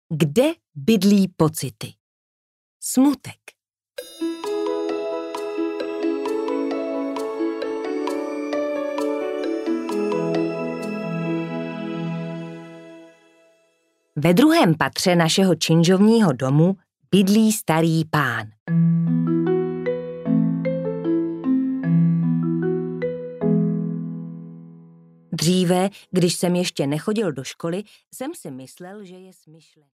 Kde bydlí pocity? Smutek. Ve druhém patře našeho činžovního domu bydlí starý pán. Dříve, když jsem ještě nechodil do školy, jsem si myslel, že je smyšlený.